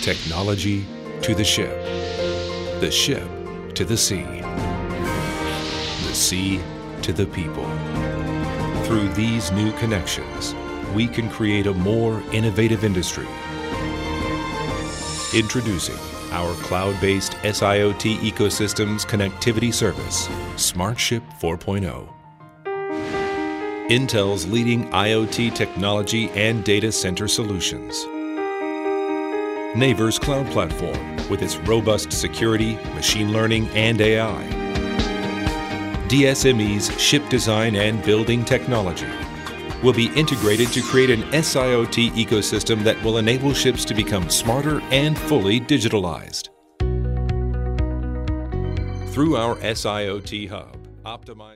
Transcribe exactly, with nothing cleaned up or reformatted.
Technology to the ship, the ship to the sea, the sea to the people. Through these new connections, we can create a more innovative industry. Introducing our cloud-based S I O T ecosystems connectivity service, SmartShip four point oh. Intel's leading I O T technology and data center solutions. Naver's cloud platform with its robust security, machine learning, and A I. D S M E's ship design and building technology will be integrated to create an S I O T ecosystem that will enable ships to become smarter and fully digitalized. Through our S I O T hub, optimize